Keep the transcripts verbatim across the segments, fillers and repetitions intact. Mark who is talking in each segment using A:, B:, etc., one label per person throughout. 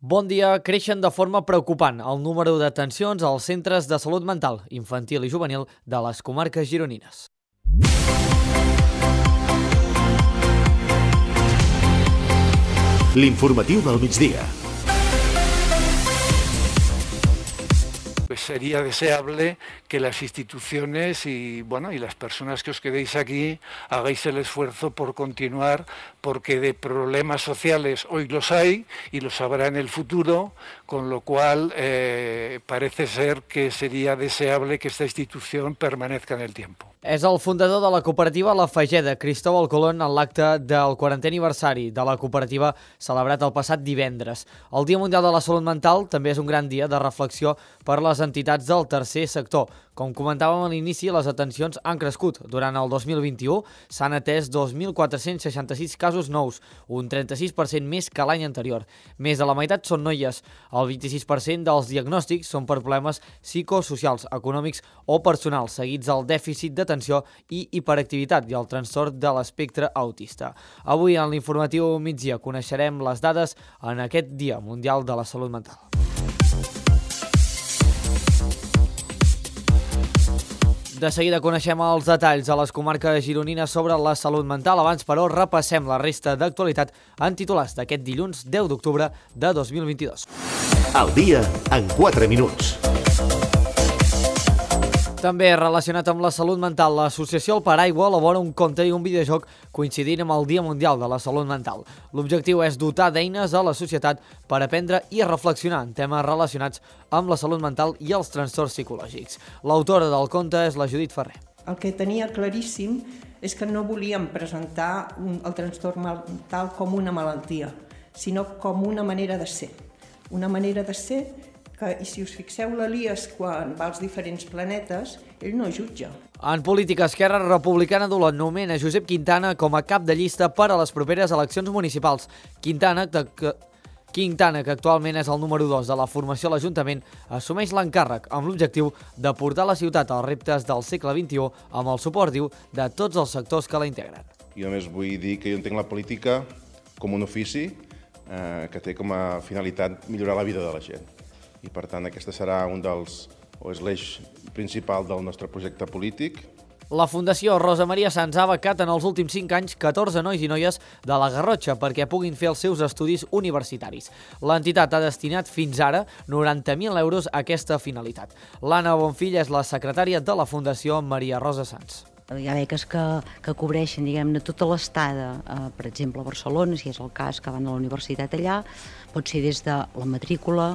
A: Bon dia. Creixen de forma preocupant el número d'atencions als centres de salut mental, infantil i juvenil de les comarques gironines.
B: L'informatiu del migdia.
C: Pues sería deseable que las instituciones y, bueno, y las personas que os quedéis aquí hagáis el esfuerzo por continuar, porque de problemas sociales hoy los hay y los habrá en el futuro, con lo cual eh, parece ser que sería deseable que esta institución permanezca en el tiempo.
A: És el fundador de la cooperativa La Fageda, Cristóbal Colón, en l'acte del quarantè aniversari de la cooperativa celebrat el passat divendres. El Dia Mundial de la Salut Mental també és un gran dia de reflexió per a les entitats del tercer sector. Com comentàvem a l'inici, les atencions han crescut. Durant el dos mil vint-i-u s'han atès dos mil quatre-cents seixanta-sis casos nous, un trenta-sis per cent més que l'any anterior. Més de la meitat són noies. El vint-i-sis per cent dels diagnòstics són per problemes psicosocials, econòmics o personals, seguits del dèficit d'atenció i hiperactivitat i el trastorn de l'espectre autista. Avui, en l'informatiu migdia, coneixerem les dades en aquest Dia Mundial de la Salut Mental. De seguida coneixem els detalls a les comarques gironines sobre la salut mental. Abans, però, repassem la resta d'actualitat en titulars d'aquest dilluns deu d'octubre de dos mil vint-i-dos.
B: El dia en quatre minuts.
A: També relacionat amb la salut mental, l'associació El Paraigua elabora un conte i un videojoc coincidint amb el Dia Mundial de la Salut Mental. L'objectiu és dotar d'eines a la societat per aprendre i reflexionar en temes relacionats amb la salut mental i els trastorns psicològics. L'autora del conte és la Judit Ferrer.
D: El que tenia claríssim és que no volíem presentar el trastorn mental com una malaltia, sinó com una manera de ser. Una manera de ser que, i si us fixeu, l'Elias, quan va als diferents planetes, ell no jutja.
A: En política, Esquerra Republicana d'Olot nomena Josep Quintana com a cap de llista per a les properes eleccions municipals. Quintana, que, Quintana, que actualment és el número dos de la formació a l'Ajuntament, assumeix l'encàrrec amb l'objectiu de portar la ciutat als reptes del segle vint-i-u amb el suport, diu, de tots els sectors que la integren.
E: Jo només vull dir que jo entenc la política com un ofici eh, que té com a finalitat millorar la vida de la gent. I, per tant, aquesta serà un dels, o és l'eix principal del nostre projecte polític.
A: La Fundació Rosa Maria Sans ha becat en els últims cinc anys catorze nois i noies de la Garrotxa perquè puguin fer els seus estudis universitaris. L'entitat ha destinat fins ara noranta mil euros a aquesta finalitat. L'Anna Bonfill és la secretària de la Fundació Maria Rosa Sans.
F: Hi ha beques que, que cobreixen, diguem-ne, tota l'estada, eh, per exemple, a Barcelona, si és el cas que van a la universitat allà, pot ser des de la matrícula,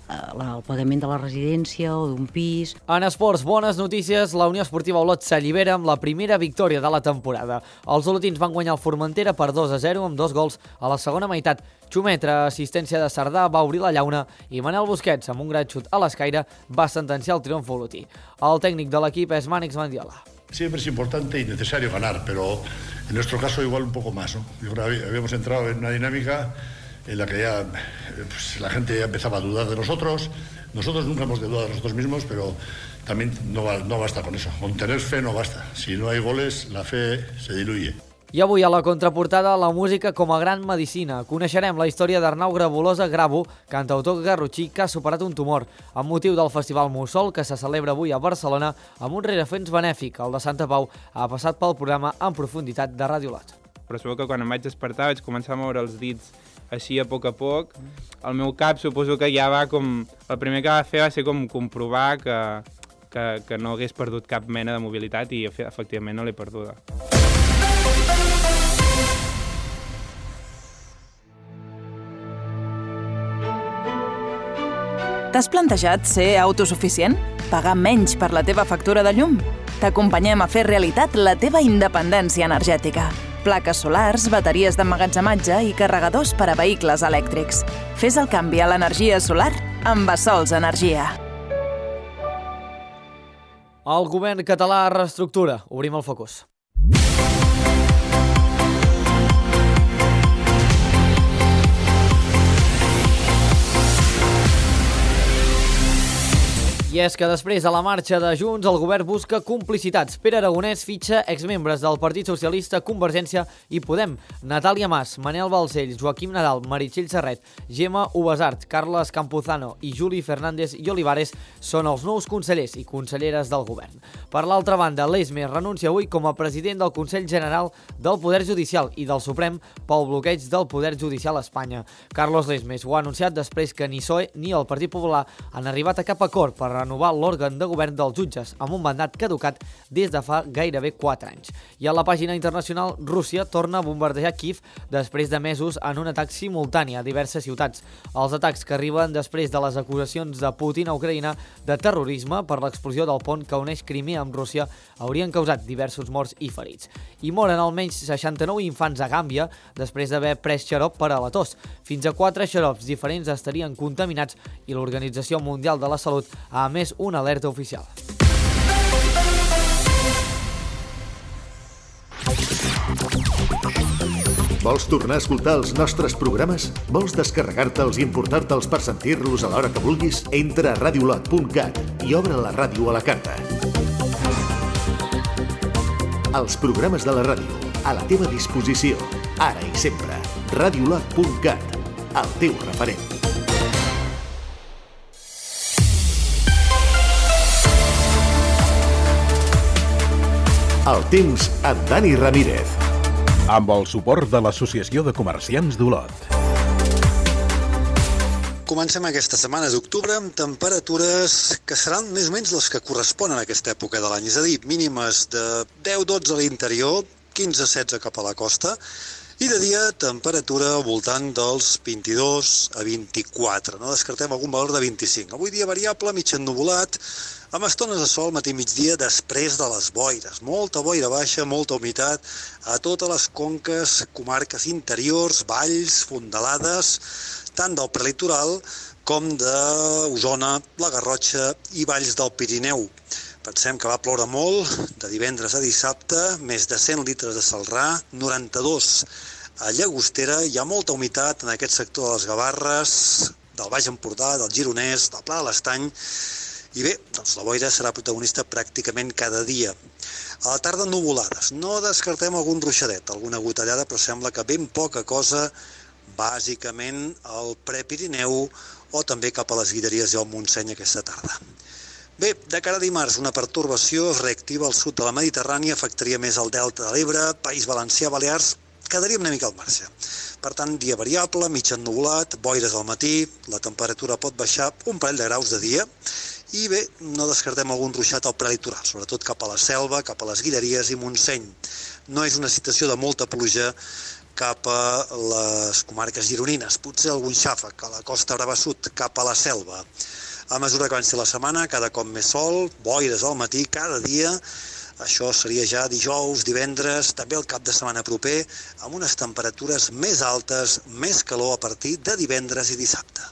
F: el pagament de la residència o d'un pis.
A: En esports, bones notícies, la Unió Esportiva Olot s'allibera amb la primera victòria de la temporada. Els olotins van guanyar el Formentera per dos a zero amb dos gols a la segona meitat. Xumetra, assistència de Cerdà, va obrir la llauna i Manel Busquets, amb un gran xut a l'escaire, va sentenciar el triomf olotí. El tècnic de l'equip és Mànix Mendiola.
G: Siempre es importante y necesario ganar, pero en nuestro caso igual un poco más, ¿no? Yo creo que habíamos entrado en una dinámica en la que ya pues, la gente ya empezaba a dudar de nosotros. Nosotros nunca hemos dudado de nosotros mismos, pero también no, no basta con eso. Con tener fe no basta. Si no hay goles, la fe se diluye.
A: I avui a la contraportada, la música com a gran medicina. Coneixerem la història d'Arnau Grabolosa Grabo, cantautor garrotxí que ha superat un tumor, amb motiu del Festival Mussol, que se celebra avui a Barcelona, amb un rerefons benèfic. El de Santa Pau ha passat pel programa En Profunditat de Ràdio Olot.
H: Però suposo que quan em vaig despertar vaig començar a moure els dits així a poc a poc. El meu cap suposo que ja va com... El primer que va fer va ser com comprovar que, que, que no hagués perdut cap mena de mobilitat i efectivament no l'he perduda.
I: T'has plantejat ser autosuficient? Pagar menys per la teva factura de llum? T'acompanyem a fer realitat la teva independència energètica. Plaques solars, bateries d'emmagatzematge i carregadors per a vehicles elèctrics. Fes el canvi a l'energia solar amb Bassols Energia.
A: El govern català reestructura. Obrim el focus. I I és que després de la marxa de Junts, el govern busca complicitats. Pere Aragonès fitxa exmembres del Partit Socialista, Convergència i Podem. Natàlia Mas, Manel Balcells, Joaquim Nadal, Meritxell Serret, Gemma Ubasart, Carles Campuzano i Juli Fernández i Olivares són els nous consellers i conselleres del govern. Per l'altra banda, l'Esme renuncia avui com a president del Consell General del Poder Judicial i del Suprem pel bloqueig del Poder Judicial a Espanya. Carlos Lesmes ho ha anunciat després que ni P S O E ni el Partit Popular han arribat a cap acord per renovar l'òrgan de govern dels jutges amb un mandat caducat des de fa gairebé quatre anys. I a la pàgina internacional, Rússia torna a bombardejar Kiev després de mesos en un atac simultani a diverses ciutats. Els atacs que arriben després de les acusacions de Putin a Ucraïna de terrorisme per l'explosió del pont que uneix Crimea amb Rússia haurien causat diversos morts i ferits. I moren almenys seixanta-nou infants a Gàmbia després d'haver pres xarop per a la tos. Fins a quatre xarops diferents estarien contaminats i l'Organització Mundial de la Salut ha emès una alerta oficial.
B: Vols tornar a escoltar els nostres programes? Vols descarregar-te'ls i importar-te'ls per sentir-los a l'hora que vulguis? Entra a radiolot punt cat i obre la ràdio a la carta. Els programes de la ràdio, a la teva disposició, ara i sempre. radiolot punt cat, el teu referent. El temps amb Dani Ramírez.
J: Amb el suport de l'Associació de Comerciants d'Olot.
K: Comencem aquesta setmana d'octubre amb temperatures que seran més o menys les que corresponen a aquesta època de l'any, és a dir, mínimes de deu a dotze a l'interior, quinze a setze cap a la costa, i de dia temperatura al voltant dels vint-i-dos a vint-i-quatre. No descartem algun valor de vint-i-cinc. Avui dia variable, mig ennuvolat, amb estones de sol matí migdia després de les boires. Molta boira baixa, molta humitat a totes les conques, comarques interiors, valls, fondalades, tant del prelitoral com d'Osona, la Garrotxa i valls del Pirineu. Pensem que va ploure molt, de divendres a dissabte, més de cent litres de salrà, noranta-dos a Llagostera, hi ha molta humitat en aquest sector de les Gavarres, del Baix Empordà, del Gironès, del Pla de l'Estany, i bé, doncs la boira serà protagonista pràcticament cada dia. A la tarda nuvolades, no descartem algun ruixadet, alguna gotellada, però sembla que ben poca cosa, bàsicament al Prepirineu o també cap a les Guilleries i al Montseny aquesta tarda. Bé, de cara a dimarts, una pertorbació es reactiva al sud de la Mediterrània, afectaria més el Delta de l'Ebre, País Valencià, Balears, quedaríem una mica al marge. Per tant, dia variable, mig ennuvolat, boires al matí, la temperatura pot baixar un parell de graus de dia, i bé, no descartem algun ruixat al prelitoral, sobretot cap a la Selva, cap a les Guilleries i Montseny. No és una situació de molta pluja cap a les comarques gironines, potser algun xàfec a la Costa Brava Sud, cap a la Selva. A mesura que avanci la setmana, cada cop més sol, boires al matí, cada dia. Això seria ja dijous, divendres, també el cap de setmana proper, amb unes temperatures més altes, més calor a partir de divendres i dissabte.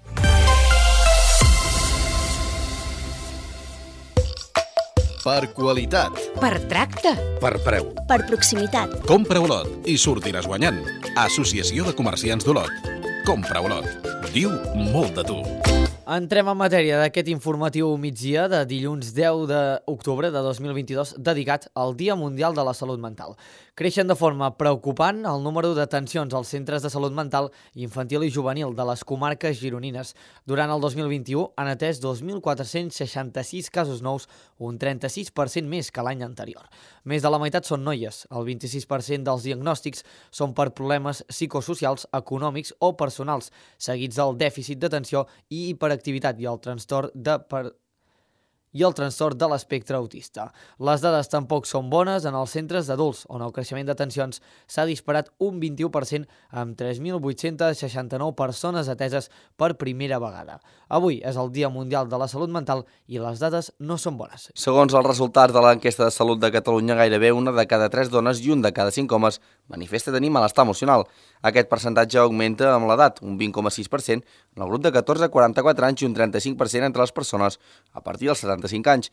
J: Per qualitat.
L: Per tracte.
J: Per preu.
L: Per proximitat.
J: Compra Olot i sortiràs guanyant. Associació de Comerciants d'Olot. Compra Olot. Diu molt de tu.
A: Entrem en matèria d'aquest informatiu migdia de dilluns deu d'octubre de dos mil vint-i-dos dedicat al Dia Mundial de la Salut Mental. Creixen de forma preocupant el número d'atencions als centres de salut mental infantil i juvenil de les comarques gironines. Durant el dos mil vint-i-u han atès dos mil quatre-cents seixanta-sis casos nous, un trenta-sis per cent més que l'any anterior. Més de la meitat són noies, el vint-i-sis per cent dels diagnòstics són per problemes psicosocials, econòmics o personals, seguits del dèficit d'atenció i hiperactivitat i el trastorn de per... i el trastorn de l'espectre autista. Les dades tampoc són bones en els centres d'adults, on el creixement d'atencions s'ha disparat un vint-i-u per cent amb tres mil vuit-cents seixanta-nou persones ateses per primera vegada. Avui és el Dia Mundial de la Salut Mental i les dades no són bones.
M: Segons els resultats de l'enquesta de salut de Catalunya, gairebé una de cada tres dones i un de cada cinc homes manifesta tenir malestar emocional. Aquest percentatge augmenta amb l'edat, un vint coma sis per cent en el grup de catorze a quaranta-quatre anys i un trenta-cinc per cent entre les persones a partir dels setanta-cinc anys.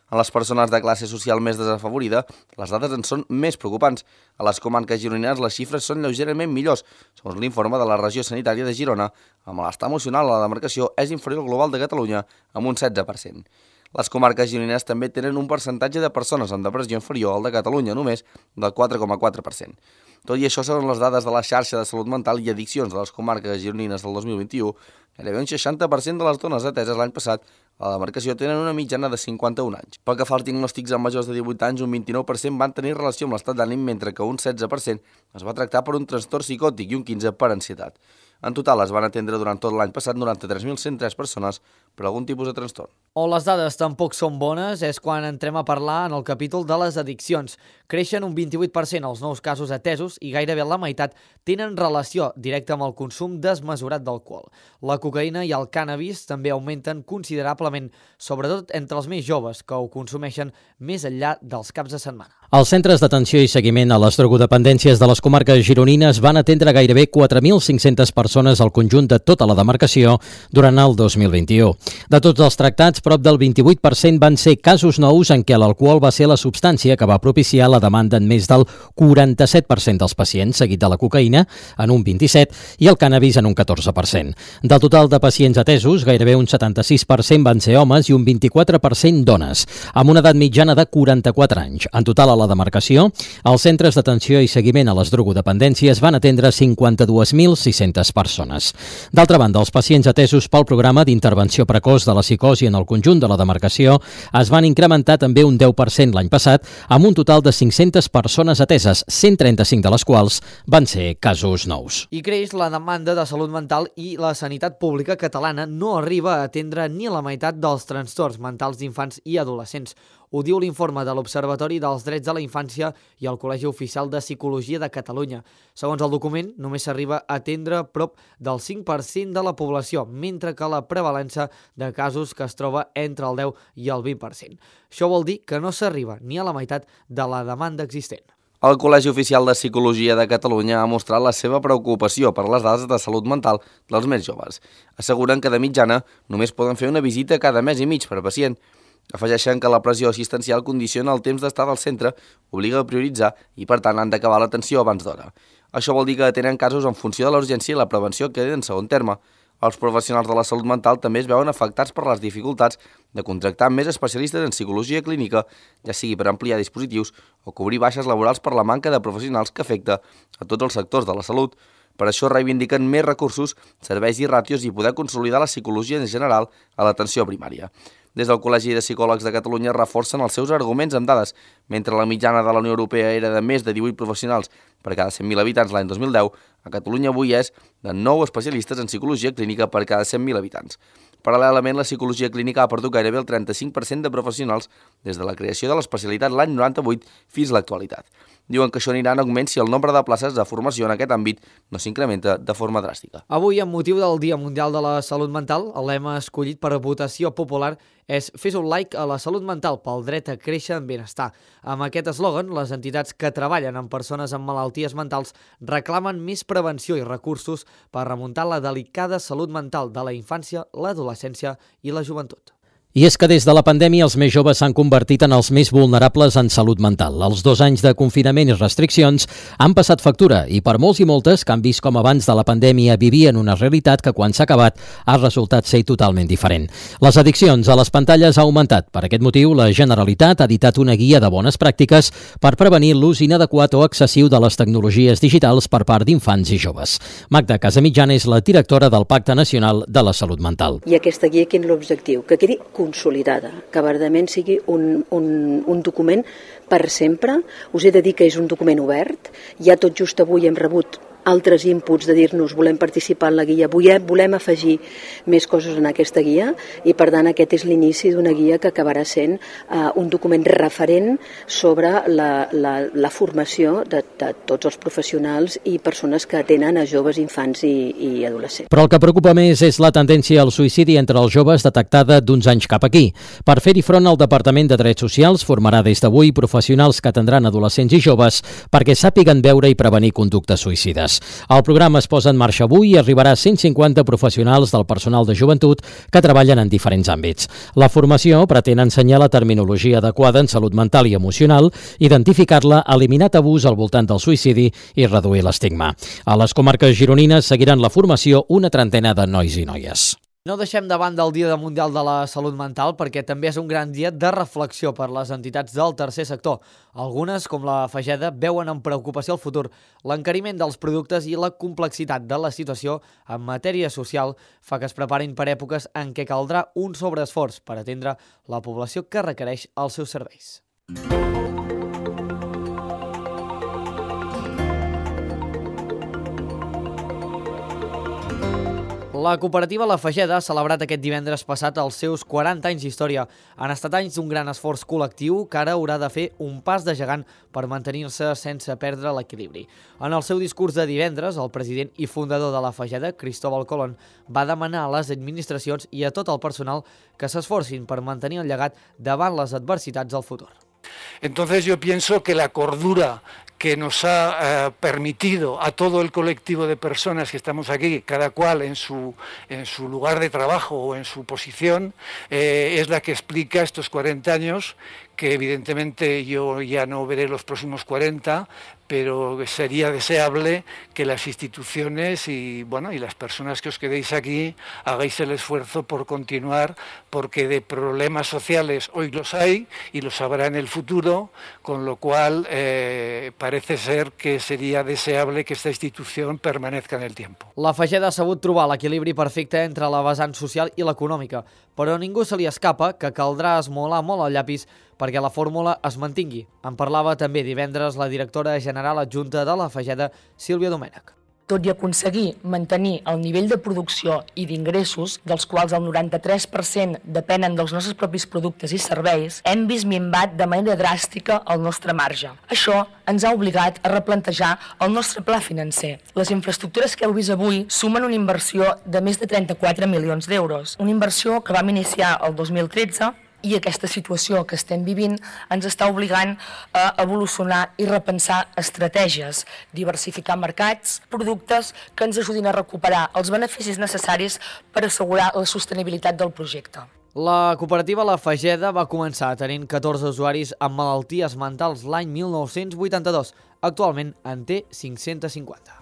M: En les persones de classe social més desafavorida, les dades en són més preocupants. A les comarques gironines les xifres són lleugerament millors. Segons l'informe de la regió sanitària de Girona, el malestar emocional a la demarcació és inferior al global de Catalunya, amb un setze per cent. Les comarques gironines també tenen un percentatge de persones amb depressió inferior al de Catalunya només del quatre coma quatre per cent. Tot i això, segons les dades de la xarxa de salut mental i addiccions de les comarques gironines del dos mil vint-i-u, gairebé un seixanta per cent de les dones ateses l'any passat a la demarcació tenen una mitjana de cinquanta-un anys. Pel que fa als diagnòstics en majors de divuit anys, un vint-i-nou per cent van tenir relació amb l'estat d'ànim, mentre que un setze per cent es va tractar per un trastorn psicòtic i un quinze per cent per ansietat. En total es van atendre durant tot l'any passat noranta-tres mil cent tres persones per algun tipus de trastorn.
A: On les dades tampoc són bones és quan entrem a parlar en el capítol de les addiccions. Creixen un vint-i-vuit per cent els nous casos atesos i gairebé la meitat tenen relació directa amb el consum desmesurat d'alcohol. La cocaïna i el cànnabis també augmenten considerablement, sobretot entre els més joves, que ho consumeixen més enllà dels caps de setmana.
N: Els centres d'atenció i seguiment a les drogodependències de les comarques gironines van atendre gairebé quatre mil cinc-centes persones al conjunt de tota la demarcació durant el dos mil vint-i-u. De tots els tractats, prop del vint-i-vuit per cent van ser casos nous en què l'alcohol va ser la substància que va propiciar la demanda en més del quaranta-set per cent dels pacients, seguit de la cocaïna en un vint-i-set per cent i el cànnabis en un catorze per cent. Del total de pacients atesos, gairebé un setanta-sis per cent van ser homes i un vint-i-quatre per cent dones, amb una edat mitjana de quaranta-quatre anys. En total, a la demarcació, els centres d'atenció i seguiment a les drogodependències van atendre cinquanta-dues mil sis-centes persones. D'altra banda, els pacients atesos pel programa d'intervenció precoç de la psicosi en el conjunt de la demarcació es van incrementar també un deu per cent l'any passat, amb un total de cinc-centes persones ateses, cent trenta-cinc de les quals van ser casos nous.
A: I creix la demanda de salut mental i la sanitat pública catalana no arriba a atendre ni la meitat dels trastorns mentals d'infants i adolescents. Ho diu l'informe de l'Observatori dels Drets de la Infància i el Col·legi Oficial de Psicologia de Catalunya. Segons el document, només s'arriba a atendre prop del cinc per cent de la població, mentre que la prevalença de casos que es troba entre el deu i el vint per cent. Això vol dir que no s'arriba ni a la meitat de la demanda existent.
M: El Col·legi Oficial de Psicologia de Catalunya ha mostrat la seva preocupació per les dades de salut mental dels més joves. Asseguren que de mitjana només poden fer una visita cada mes i mig per pacient. Afegeixen que la pressió assistencial condiciona el temps d'estar al centre, obliga a prioritzar i, per tant, han d'acabar l'atenció abans d'hora. Això vol dir que tenen casos en funció de la urgència i la prevenció que queden en segon terme. Els professionals de la salut mental també es veuen afectats per les dificultats de contractar més especialistes en psicologia clínica, ja sigui per ampliar dispositius o cobrir baixes laborals per la manca de professionals que afecta a tots els sectors de la salut. Per això reivindiquen més recursos, serveis i ràtios i poder consolidar la psicologia en general a l'atenció primària. Des del Col·legi de Psicòlegs de Catalunya reforcen els seus arguments amb dades. Mentre la mitjana de la Unió Europea era de més de divuit professionals per cada cent mil habitants l'any dos mil deu, a Catalunya avui és de nou especialistes en psicologia clínica per cada cent mil habitants. Paral·lelament, la psicologia clínica ha perdut gairebé el trenta-cinc per cent de professionals des de la creació de l'especialitat l'any noranta-vuit fins a l'actualitat. Diuen que això anirà en augment si el nombre de places de formació en aquest àmbit no s'incrementa de forma dràstica.
A: Avui, amb motiu del Dia Mundial de la Salut Mental, el lema escollit per votació popular és "Fes un like a la salut mental pel dret a créixer en benestar". Amb aquest eslògan, les entitats que treballen amb persones amb malalties mentals reclamen més prevenció i recursos per remuntar la delicada salut mental de la infància, l'adolescència i la joventut.
N: I és que des de la pandèmia els més joves s'han convertit en els més vulnerables en salut mental. Els dos anys de confinament i restriccions han passat factura i per molts i moltes que han vist com abans de la pandèmia vivien una realitat que quan s'ha acabat ha resultat ser totalment diferent. Les addiccions a les pantalles ha augmentat. Per aquest motiu, la Generalitat ha editat una guia de bones pràctiques per prevenir l'ús inadequat o excessiu de les tecnologies digitals per part d'infants i joves. Magda Casamitjana és la directora del Pacte Nacional de la Salut Mental.
O: I aquesta guia, quin és l'objectiu? Que quedi consolidada, que verdaderament sigui un, un, un document per sempre. Us he de dir que és un document obert. Ja tot just avui hem rebut altres inputs de dir-nos volem participar en la guia, volem, volem afegir més coses en aquesta guia i per tant aquest és l'inici d'una guia que acabarà sent uh, un document referent sobre la, la, la formació de, de tots els professionals i persones que atenen a joves, infants i, i adolescents.
N: Però el que preocupa més és la tendència al suïcidi entre els joves detectada d'uns anys cap aquí. Per fer-hi front, el Departament de Drets Socials formarà des d'avui professionals que atendran adolescents i joves perquè sàpiguen veure i prevenir conductes suïcides. Joves. El programa es posa en marxa avui i arribarà a cent cinquanta professionals del personal de joventut que treballen en diferents àmbits. La formació pretén ensenyar la terminologia adequada en salut mental i emocional, identificar-la, eliminar tabús al voltant del suïcidi i reduir l'estigma. A les comarques gironines seguiran la formació una trentena de nois i noies.
A: No deixem de banda el Dia Mundial de la Salut Mental perquè també és un gran dia de reflexió per les entitats del tercer sector. Algunes, com la Fageda, veuen amb preocupació el futur. L'encariment dels productes i la complexitat de la situació en matèria social fa que es preparin per èpoques en què caldrà un sobreesforç per atendre la població que requereix els seus serveis. La cooperativa La Fageda ha celebrat aquest divendres passat els seus quaranta anys d'història. Han estat anys d'un gran esforç col·lectiu que ara haurà de fer un pas de gegant per mantenir-se sense perdre l'equilibri. En el seu discurs de divendres, el president i fundador de La Fageda, Cristóbal Colón, va demanar a les administracions i a tot el personal que s'esforcin per mantenir el llegat davant les adversitats del futur.
C: Entonces yo pienso que la cordura que nos ha eh, permitido a todo el colectivo de personas que estamos aquí, cada cual en su, en su lugar de trabajo o en su posición, eh, es la que explica estos cuarenta años, que evidentemente yo ya no veré los próximos cuarenta, pero sería deseable que las instituciones y, bueno, y las personas que os quedéis aquí hagáis el esfuerzo por continuar, porque de problemas sociales hoy los hay y los habrá en el futuro, con lo cual eh, parece ser que sería deseable que esta institución permanezca en el tiempo.
A: La Fageda ha sabut trobar l'equilibri perfecte entre la vessant social i l'econòmica, però a ningú se li escapa que caldrà esmolar molt el llapis perquè la fórmula es mantingui. En parlava també divendres la directora general adjunta de la Fageda, Sílvia Domènech.
P: Tot i aconseguir mantenir el nivell de producció i d'ingressos, dels quals el noranta-tres per cent depenen dels nostres propis productes i serveis, hem vist minvat de manera dràstica el nostre marge. Això ens ha obligat a replantejar el nostre pla financer. Les infraestructures que heu vist avui sumen una inversió de més de trenta-quatre milions d'euros, una inversió que vam iniciar el dos mil tretze, i aquesta situació que estem vivint ens està obligant a evolucionar i repensar estratègies, diversificar mercats, productes que ens ajudin a recuperar els beneficis necessaris per assegurar la sostenibilitat del projecte.
A: La cooperativa La Fageda va començar tenint catorze usuaris amb malalties mentals l'any mil nou-cents vuitanta-dos. Actualment en té cinc-cents cinquanta.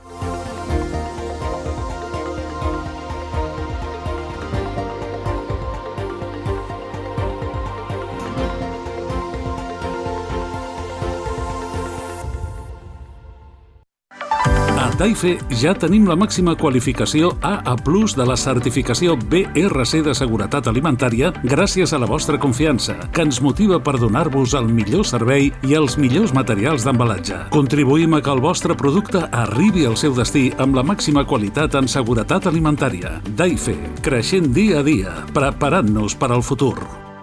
Q: A Taife ja tenim la màxima qualificació A A plus de la certificació B R C de seguretat alimentària gràcies a la vostra confiança, que ens motiva per donar-vos el millor servei i els millors materials d'embalatge. Contribuïm a que el vostre producte arribi al seu destí amb la màxima qualitat en seguretat alimentària. Taife, creixent dia a dia, preparant-nos per al futur.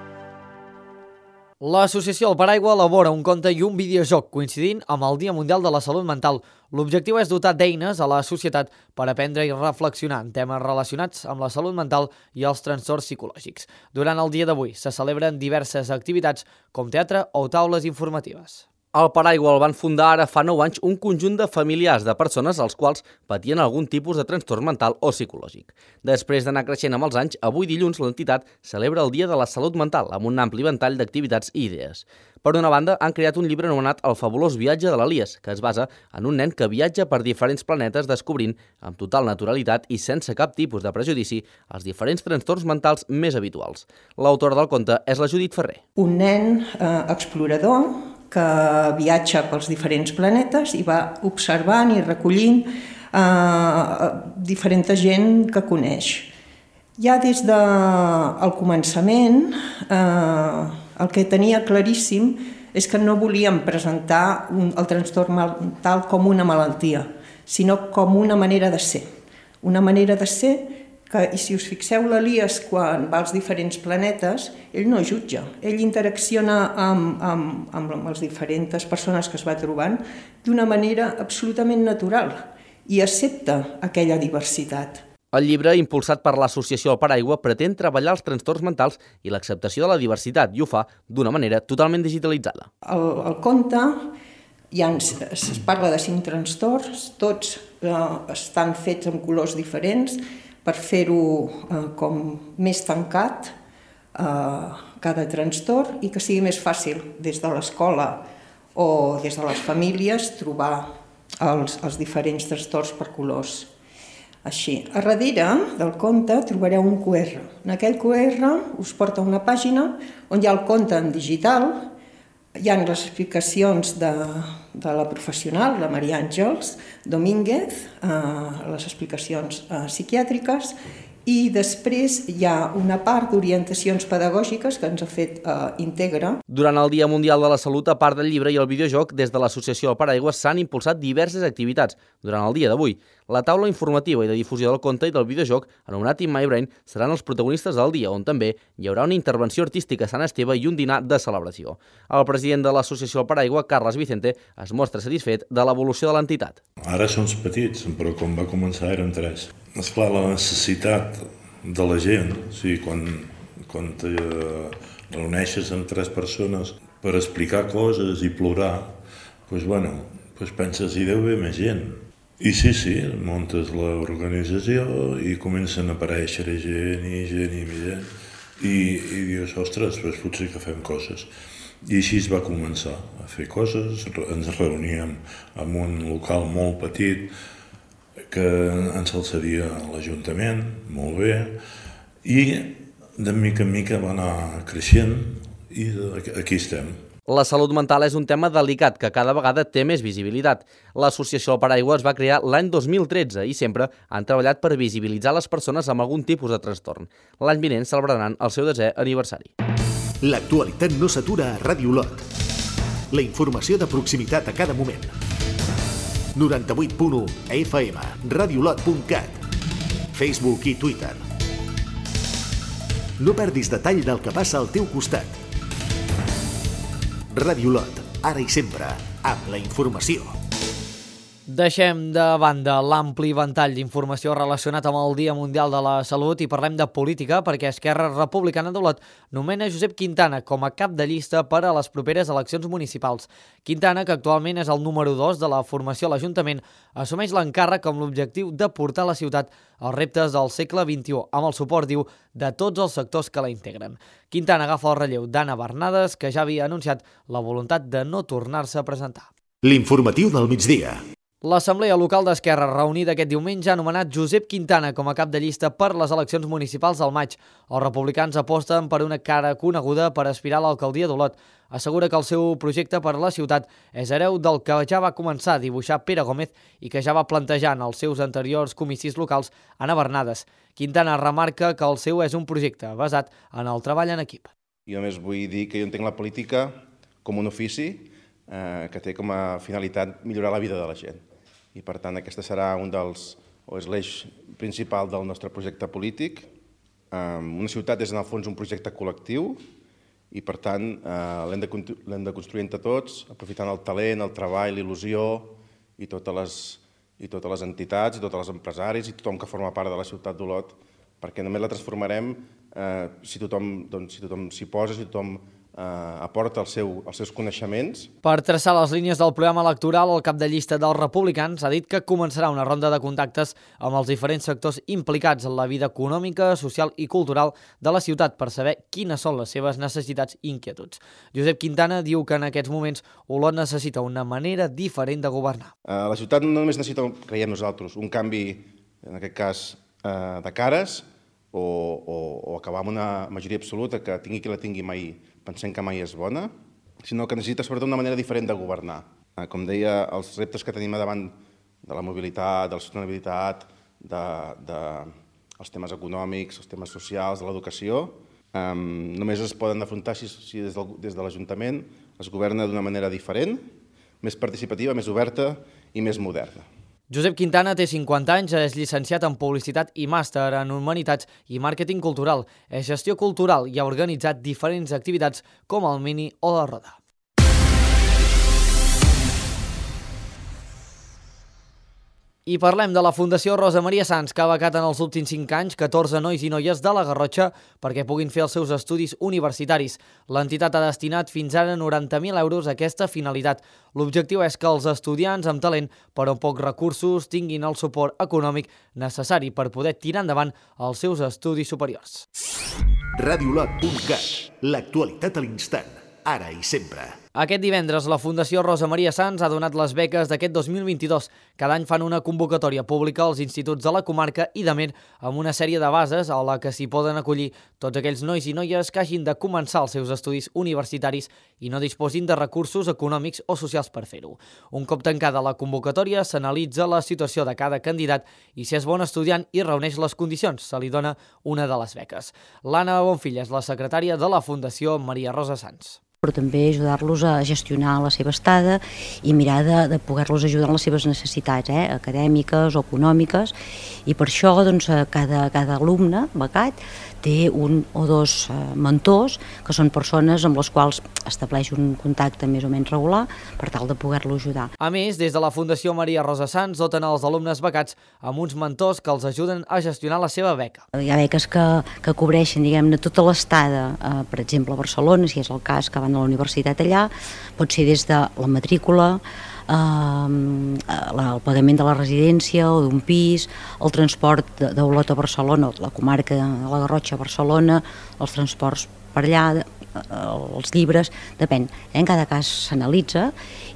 A: L'associació El Paraigua elabora un conte i un videojoc coincidint amb el Dia Mundial de la Salut Mental. L'objectiu és dotar d'eines a la societat per aprendre i reflexionar en temes relacionats amb la salut mental i els trastorns psicològics. Durant el dia d'avui se celebren diverses activitats com teatre o taules informatives.
M: El Paraigua el van fundar ara fa nou anys un conjunt de familiars de persones als quals patien algun tipus de trastorn mental o psicològic. Després d'anar creixent amb els anys, avui dilluns l'entitat celebra el Dia de la Salut Mental amb un ampli ventall d'activitats i idees. Per una banda, han creat un llibre anomenat El fabulós viatge de l'Elies, que es basa en un nen que viatja per diferents planetes descobrint, amb total naturalitat i sense cap tipus de prejudici, els diferents trastorns mentals més habituals. L'autora del conte és la Judit Ferrer.
D: Un nen eh, explorador que viatja pels diferents planetes i va observant i recollint eh, diferent gent que coneix. Ja des del començament, eh, el que tenia claríssim és que no volíem presentar un, el trastorn mental com una malaltia, sinó com una manera de ser. Una manera de ser que, i si us fixeu, l'Elies, quan va als diferents planetes, ell no jutja, ell interacciona amb, amb, amb les diferents persones que es va trobant d'una manera absolutament natural i accepta aquella diversitat.
M: El llibre, impulsat per l'associació El Paraigua, pretén treballar els trastorns mentals i l'acceptació de la diversitat i ho fa d'una manera totalment digitalitzada.
D: El, el conte ja ens, es parla de cinc trastorns, tots eh, estan fets amb colors diferents per fer-ho eh, com més tancat eh, cada trastorn i que sigui més fàcil des de l'escola o des de les famílies trobar els, els diferents trastorns per colors. Així, a darrere del conte trobareu un cu erre. En aquell cu erre us porta a una pàgina on hi ha el conte en digital, hi ha les explicacions de, de la professional, la Maria Àngels Domínguez, eh, les explicacions eh, psiquiàtriques, i després hi ha una part d'orientacions pedagògiques que ens ha fet eh, Integra.
M: Durant el Dia Mundial de la Salut, a part del llibre i el videojoc, des de l'Associació Paraigües s'han impulsat diverses activitats durant el dia d'avui. La taula informativa i de difusió del conte i del videojoc, anomenat In My Brain, seran els protagonistes del dia, on també hi haurà una intervenció artística a Sant Esteve i un dinar de celebració. El president de l'Associació Paraigua, Carles Vicente, es mostra satisfet de l'evolució de l'entitat.
R: Ara som petits, però quan va començar érem tres. Esclar, la necessitat de la gent, o sigui, quan, quan te reuneixes amb tres persones per explicar coses i plorar, doncs, bueno, doncs penses, hi deu haver més gent. I sí, sí, muntes l'organització i comencen a aparèixer gent i gent i gent i, i dius, ostres, doncs potser que fem coses. I així es va començar a fer coses, ens reuníem en un local molt petit que ens el cedia l'Ajuntament, molt bé, i de mica en mica va anar creixent i aquí estem.
M: La salut mental és un tema delicat que cada vegada té més visibilitat. L'Associació Paraigua es va crear l'any dos mil tretze i sempre han treballat per visibilitzar les persones amb algun tipus de trastorn. L'any vinent celebraran el seu desè aniversari.
B: L'actualitat no s'atura a Ràdio Olot. La informació de proximitat a cada moment. noranta-vuit punt u F M, radiolot punt cat, Facebook i Twitter. No perdis detall del que passa al teu costat. Ràdio Olot, ara i sempre, amb la informació.
A: Deixem de banda l'ampli ventall d'informació relacionat amb el Dia Mundial de la Salut i parlem de política perquè Esquerra Republicana d'Olot nomena Josep Quintana com a cap de llista per a les properes eleccions municipals. Quintana, que actualment és el número dos de la formació a l'Ajuntament, assumeix l'encàrrec amb l'objectiu de portar a la ciutat els reptes del segle vint-i-u, amb el suport, diu, de tots els sectors que la integren. Quintana agafa el relleu d'Anna Bernades, que ja havia anunciat la voluntat de no tornar-se a presentar.
B: L'informatiu del migdia.
A: L'Assemblea Local d'Esquerra, reunida aquest diumenge, ha nomenat Josep Quintana com a cap de llista per les eleccions municipals del maig. Els republicans aposten per una cara coneguda per aspirar a l'alcaldia d'Olot. Assegura que el seu projecte per la ciutat és hereu del que ja va començar a dibuixar Pere Gómez i que ja va plantejar en els seus anteriors comicis locals Anna Bernades. Quintana remarca que el seu és un projecte basat en el treball en equip.
E: Jo només vull dir que jo entenc la política com un ofici eh, que té com a finalitat millorar la vida de la gent. I, per tant, aquesta serà un dels, o és l'eix principal del nostre projecte polític. Una ciutat és, en el fons, un projecte col·lectiu i, per tant, l'hem de, l'hem de construir entre tots, aprofitant el talent, el treball, l'il·lusió i totes les, i totes les entitats, i tots els empresaris i tothom que forma part de la ciutat d'Olot, perquè només la transformarem eh, si tothom doncs, si tothom s'hi posa, si tothom Eh, aporta el seu, els seus coneixements.
A: Per traçar les línies del programa electoral, el cap de llista dels republicans ha dit que començarà una ronda de contactes amb els diferents sectors implicats en la vida econòmica, social i cultural de la ciutat per saber quines són les seves necessitats i inquietuds. Josep Quintana diu que en aquests moments Olot necessita una manera diferent de governar.
E: Eh, la ciutat no només necessita, creiem nosaltres, un canvi, en aquest cas, eh, de cares o, o, o acabar amb una majoria absoluta que tingui qui la tingui mai pensem que mai és bona, sinó que necessita sobretot una manera diferent de governar. Com deia, els reptes que tenim davant de la mobilitat, de la sostenibilitat, de, de, els temes econòmics, els temes socials, de l'educació, eh, només es poden afrontar si, si des, del, des de l'Ajuntament es governa d'una manera diferent, més participativa, més oberta i més moderna.
A: Josep Quintana té cinquanta anys, és llicenciat en Publicitat i màster en Humanitats i Màrqueting Cultural. És gestió cultural i ha organitzat diferents activitats com el Mini o la Roda. I parlem de la Fundació Rosa Maria Sans, que ha becat en els últims cinc anys catorze nois i noies de la Garrotxa perquè puguin fer els seus estudis universitaris. L'entitat ha destinat fins ara noranta mil euros a aquesta finalitat. L'objectiu és que els estudiants amb talent, però amb pocs recursos, tinguin el suport econòmic necessari per poder tirar endavant els seus estudis superiors.
B: radiolot punt cat, l'actualitat a l'instant, ara i sempre.
A: Aquest divendres, la Fundació Rosa Maria Sans ha donat les beques d'aquest dos mil vint-i-dos. Cada any fan una convocatòria pública als instituts de la comarca i de Mer amb una sèrie de bases a la que s'hi poden acollir tots aquells nois i noies que hagin de començar els seus estudis universitaris i no disposin de recursos econòmics o socials per fer-ho. Un cop tancada la convocatòria, s'analitza la situació de cada candidat i si és bon estudiant i reuneix les condicions, se li dona una de les beques. L'Anna Bonfill és la secretària de la Fundació Maria Rosa Sans.
F: Però també ajudar-los a gestionar la seva estada i mirar de, de poder-los ajudar en les seves necessitats, eh, acadèmiques o econòmiques, i per això doncs, cada, cada alumne becat té un o dos eh, mentors, que són persones amb les quals estableix un contacte més o menys regular per tal de poder-lo ajudar.
A: A més, des de la Fundació Maria Rosa Sans doten els alumnes becats amb uns mentors que els ajuden a gestionar la seva beca.
F: Hi ha beques que, que cobreixen, diguem-ne, tota l'estada, eh, per exemple, a Barcelona, si és el cas que van a la universitat allà, pot ser des de la matrícula, eh, el pagament de la residència o d'un pis, el transport d'Olot a Barcelona, la comarca de la Garrotxa a Barcelona, els transports per allà, els llibres, depèn. En cada cas s'analitza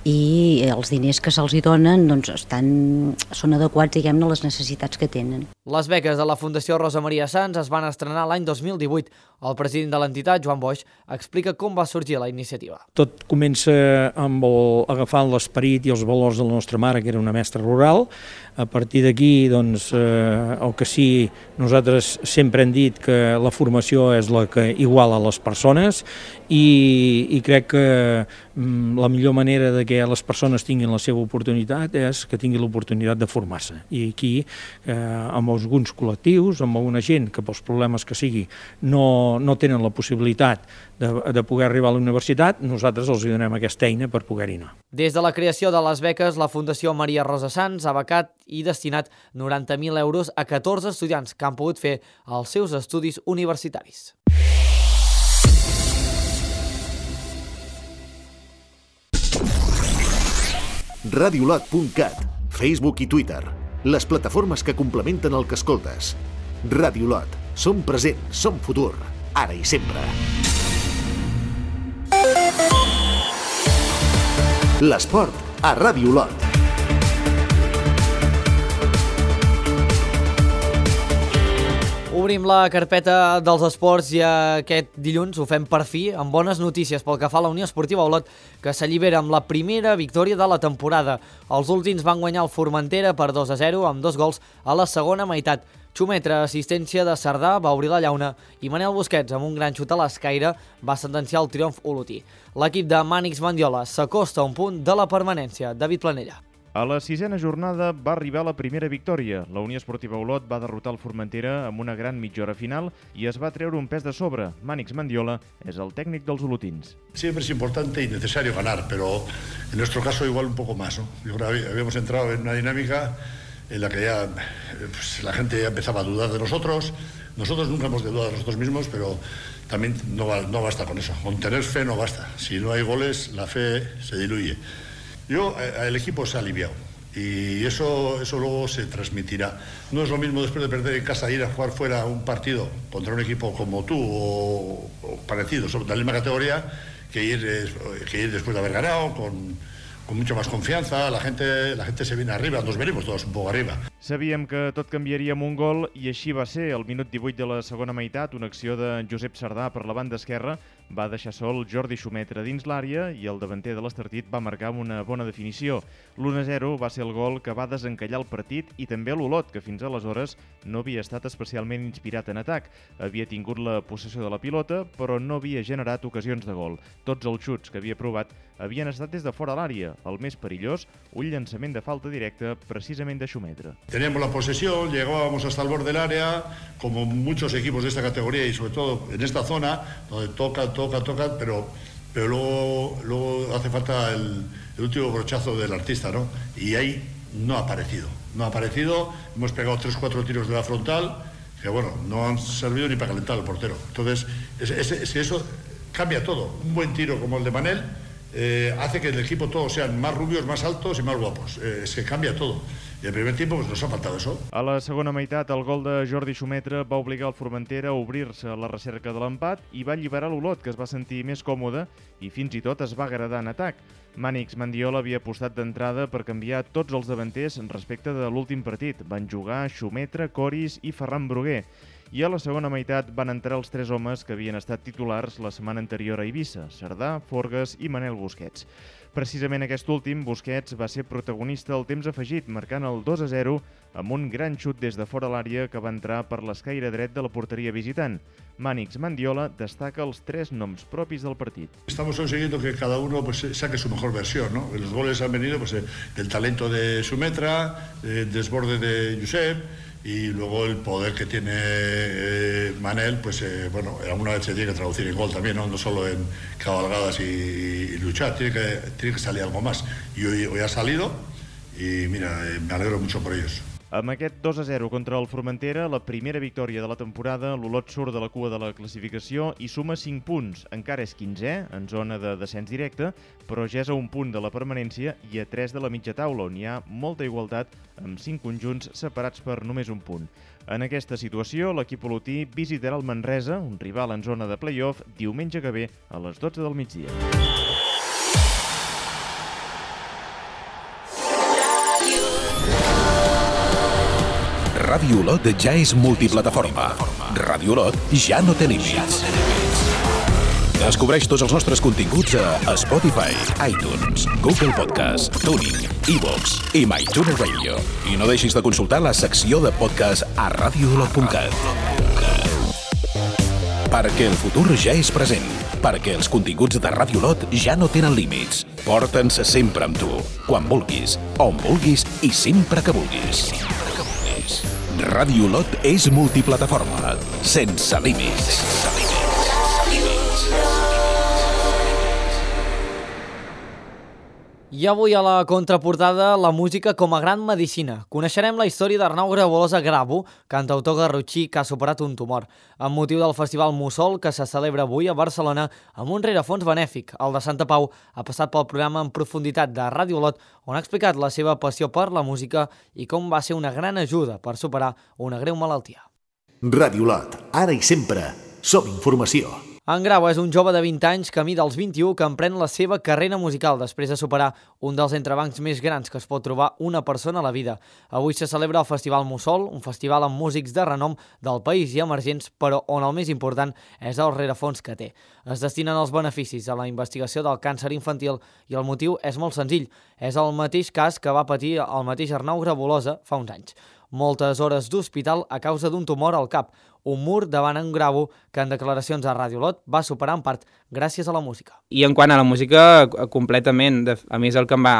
F: i els diners que se'ls donen doncs, estan, són adequats, diguem-ne, a les necessitats que tenen.
A: Les beques de la Fundació Rosa Maria Sans es van estrenar l'any dos mil divuit. El president de l'entitat, Joan Boix, explica com va sorgir la iniciativa.
S: Tot comença amb el, agafant l'esperit i els valors de la nostra mare, que era una mestra rural. A partir d'aquí, doncs, eh, el que sí, nosaltres sempre hem dit que la formació és la que iguala les persones i, i crec que mm, la millor manera de que les persones tinguin la seva oportunitat és que tinguin l'oportunitat de formar-se. I aquí, eh, amb alguns col·lectius, amb alguna gent que pels problemes que sigui no, no tenen la possibilitat de, de poder arribar a la universitat, nosaltres els donem aquesta eina per poder-hi anar.
A: Des de la creació de les beques, la Fundació Maria Rosa Sans ha becat i destinat noranta mil euros a catorze estudiants que han pogut fer els seus estudis universitaris.
B: radiolot punt cat, Facebook i Twitter, les plataformes que complementen el que escoltes. Radiolot, som present, som futur, ara i sempre. L'esport a Radiolot.
A: Obrim la carpeta dels esports i aquest dilluns ho fem per fi amb bones notícies pel que fa a la Unió Esportiva Olot, que s'allibera amb la primera victòria de la temporada. Els últims van guanyar el Formentera per dos a zero amb dos gols a la segona meitat. Xumetra, assistència de Cerdà, va obrir la llauna i Manel Busquets, amb un gran xut a l'escaire, va sentenciar el triomf olotí. L'equip de Mànix Mandiola s'acosta a un punt de la permanència. David Planella.
T: A la sisena jornada va arribar la primera victòria. La Unió Esportiva Olot va derrotar el Formentera amb una gran mitja hora final i es va treure un pes de sobre. Mànix Mandiola és el tècnic dels olotins.
G: Siempre es importante y necesario ganar, pero en nuestro caso igual un poco más, ¿no? Yo creo que habíamos entrado en una dinámica en la que ya pues, la gente ya empezaba a dudar de nosotros. Nosotros nunca hemos de dudar de nosotros mismos, pero también no, no basta con eso. Con tener fe no basta. Si no hay goles, la fe se diluye. Yo, el equipo se ha aliviado y eso, eso luego se transmitirá. No es lo mismo después de perder en casa ir a jugar fuera un partido contra un equipo como tú o, o parecido, de la misma categoría, que ir, que ir después de haber ganado con, con mucha más confianza. La gente, la gente se viene arriba, nos venimos todos un poco arriba.
T: Sabíem que tot canviaria amb un gol i així va ser. Al minut divuit de la segona meitat, una acció de Josep Cerdà per la banda esquerra va deixar sol Jordi Xumetra dins l'àrea i el davanter de l'Estartit va marcar una bona definició. l'u a zero va ser el gol que va desencallar el partit i també l'Olot, que fins aleshores no havia estat especialment inspirat en atac. Havia tingut la possessió de la pilota, però no havia generat ocasions de gol. Tots els xuts que havia provat havien estat des de fora l'àrea. El més perillós, un llançament de falta directa precisament de Xumetra.
G: Teníamos la posesión, llegábamos hasta el borde del área, como muchos equipos de esta categoría y sobre todo en esta zona, donde toca, toca, toca, pero, pero luego, luego hace falta el, el último brochazo del artista, ¿no? Y ahí no ha aparecido. no ha aparecido, hemos pegado tres o cuatro tiros de la frontal, que bueno, no han servido ni para calentar al portero. Entonces, es, es, es que eso cambia todo. Un buen tiro como el de Manel eh, hace que el equipo todos sean más rubios, más altos y más guapos. Eh, es que cambia todo. I al primer tiempo pues, nos ha faltado eso.
T: A la segona meitat, el gol de Jordi Xumetre va obligar el Formentera a obrir-se a la recerca de l'empat i va alliberar l'Olot, que es va sentir més còmode i fins i tot es va agradar en atac. Mànix Mandiola havia apostat d'entrada per canviar tots els davanters respecte de l'últim partit. Van jugar Xumetre, Coris i Ferran Bruguer. I a la segona meitat van entrar els tres homes que havien estat titulars la setmana anterior a Eivissa, Cerdà, Forgues i Manel Busquets. Precisament aquest últim, Busquets, va ser protagonista al temps afegit, marcant el dos a zero amb un gran xut des de fora l'àrea que va entrar per l'escaire dret de la porteria visitant. Mànix Mandiola destaca els tres noms propis del partit.
G: Estamos consiguiendo que cada uno pues, saque su mejor versión, ¿no? Los goles han venido pues, del talento de Xumetra, del desborde de Josep, y luego el poder que tiene eh, Manel, pues eh, bueno, alguna vez se tiene que traducir en gol también, no, no solo en cabalgadas y, y luchar, tiene que, tiene que salir algo más. Y hoy, hoy ha salido y mira, eh, me alegro mucho por ellos.
T: Amb aquest dos a zero contra el Formentera, la primera victòria de la temporada, l'Olot surt de la cua de la classificació i suma cinc punts. Encara és quinzè, en zona de descens directe, però ja és a un punt de la permanència i a tres de la mitja taula, on hi ha molta igualtat amb cinc conjunts separats per només un punt. En aquesta situació, l'equip olotí visitarà el Manresa, un rival en zona de play-off, diumenge que ve a les dotze del migdia.
J: Ràdio Olot ja és multiplataforma. Ràdio Olot ja no té límits. Descobreix tots els nostres continguts a Spotify, iTunes, Google Podcast, TuneIn, iVoox i MyTuner Radio. I no deixis de consultar la secció de podcast a radio olot punt cat. Perquè el futur ja és present. Perquè els continguts de Ràdio Olot ja no tenen límits. Porta'ns sempre amb tu, quan vulguis, on vulguis i sempre que vulguis. Ràdio Olot és multiplataforma, sense límits.
A: I avui a la contraportada, la música com a gran medicina. Coneixerem la història d'Arnau Grabolosa Grabo, cantautor garrotxí que ha superat un tumor, amb motiu del Festival Mussol que se celebra avui a Barcelona amb un rerefons benèfic. El de Santa Pau ha passat pel programa En Profunditat de Ràdio Olot, on ha explicat la seva passió per la música i com va ser una gran ajuda per superar una greu malaltia.
B: Ràdio Olot, ara i sempre, som informació.
A: En Grau és un jove de vint anys camí dels vint-i-u que emprèn la seva carrera musical després de superar un dels entrebancs més grans que es pot trobar una persona a la vida. Avui se celebra el Festival Mussol, un festival amb músics de renom del país i emergents, però on el més important és el rerefons que té. Es destinen els beneficis a la investigació del càncer infantil i el motiu és molt senzill. És el mateix cas que va patir el mateix Arnau Grabolosa fa uns anys. Moltes hores d'hospital a causa d'un tumor al cap, un mur davant en Grabo que en declaracions a Ràdio Olot va superar en part gràcies a la música.
H: I en quant a la música, completament. A mi és el que em va,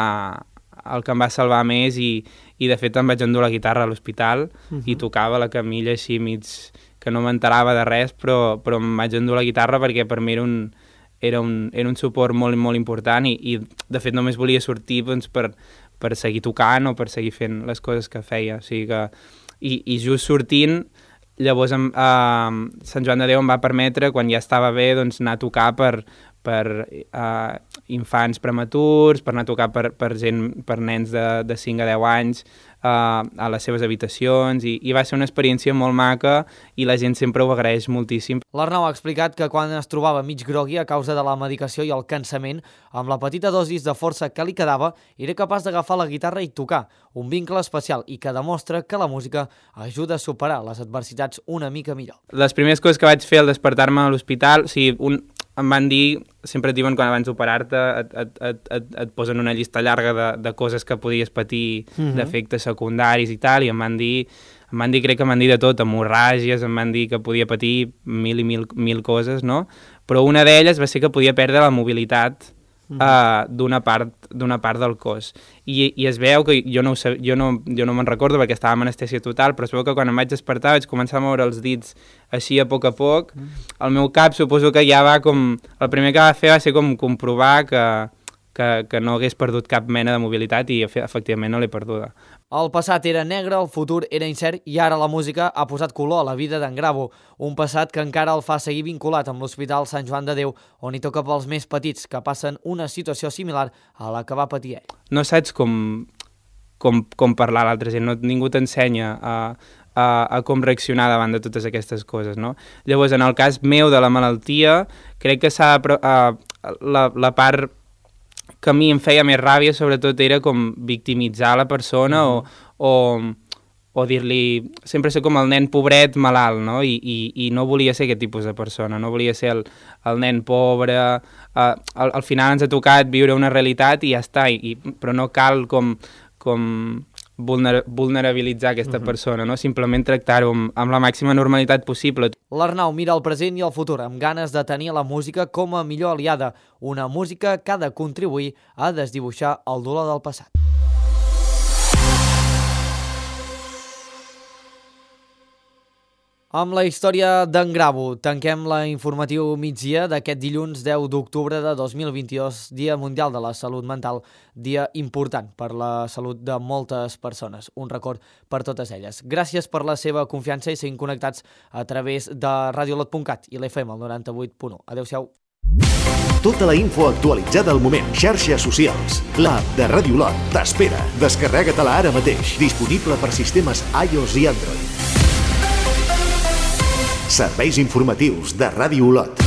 H: el que em va salvar més i, i de fet em vaig endur la guitarra a l'hospital uh-huh. i tocava la camilla així mig que no m'enterava de res, però, però em vaig endur la guitarra perquè per mi era un, era un, era un suport molt, molt important i, i de fet només volia sortir doncs, per, per seguir tocant o per seguir fent les coses que feia. O sigui que, i, i just sortint, llavors em, eh, Sant Joan de Déu em va permetre, quan ja estava bé, doncs, anar a tocar per, per eh, infants prematurs, per anar a tocar per, per, gent, per nens de, de cinc a deu anys, eh, a les seves habitacions, i, i va ser una experiència molt maca i la gent sempre ho agraeix moltíssim.
A: L'Arnau ha explicat que quan es trobava mig grogui a causa de la medicació i el cansament, amb la petita dosis de força que li quedava, era capaç d'agafar la guitarra i tocar, un vincle especial i que demostra que la música ajuda a superar les adversitats una mica millor.
H: Les primeres coses que vaig fer al despertar-me a l'hospital, o sigui, un, em van dir, sempre et diuen quan abans d'operar-te et, et, et, et, et posen una llista llarga de, de coses que podies patir, mm-hmm. d'efectes secundaris i tal, i em van dir, em van dir, crec que em van dir de tot, hemorràgies, em van dir que podia patir mil i mil, mil coses, no? Però una d'elles va ser que podia perdre la mobilitat mm-hmm. uh, d'una part, d'una part del cos. I, i es veu que jo no, ho sab... jo no, jo no me'n recordo perquè estava en anestèsia total, però es veu que quan em vaig despertar vaig començar a moure els dits així a poc a poc. Mm. El meu cap suposo que ja va com... El primer que va fer va ser com comprovar que, que, que no hagués perdut cap mena de mobilitat i efectivament no l'he perduda.
A: El passat era negre, el futur era incert i ara la música ha posat color a la vida d'en Grabo, un passat que encara el fa seguir vinculat amb l'Hospital Sant Joan de Déu, on hi toca pels més petits que passen una situació similar a la que va patir ell.
H: No saps com, com, com parlar a l'altra gent, no, ningú t'ensenya a, a, a com reaccionar davant de totes aquestes coses, no? Llavors, en el cas meu de la malaltia, crec que s'ha de, uh, la, la part que a mi em feia més ràbia, sobretot, era com victimitzar la persona mm. o, o, o dir-li... Sempre ser com el nen pobret malalt, no? I, i, i no volia ser aquest tipus de persona, no volia ser el, el nen pobre... Uh, al, al final ens ha tocat viure una realitat i ja està, i, però no cal com... com Vulner, vulnerabilitzar aquesta uh-huh. persona, no? Simplement tractar-ho amb, amb la màxima normalitat possible.
A: L'Arnau mira el present i el futur amb ganes de tenir la música com a millor aliada, una música que ha de contribuir a desdibuixar el dolor del passat. Amb la història d'en Grabo, tanquem la informatiu migdia d'aquest dilluns deu d'octubre de dos mil vint-i-dos, Dia Mundial de la Salut Mental, dia important per la salut de moltes persones. Un record per totes elles. Gràcies per la seva confiança i seguim connectats a través de radiolot punt cat i l'F M al noranta-vuit punt u. Adéu-siau.
B: Tota la info actualitzada al moment. Xarxes socials. L'app de Radiolot t'espera. Descarrega-te-la ara mateix. Disponible per sistemes iOS i Android. Serveis informatius de Ràdio Olot.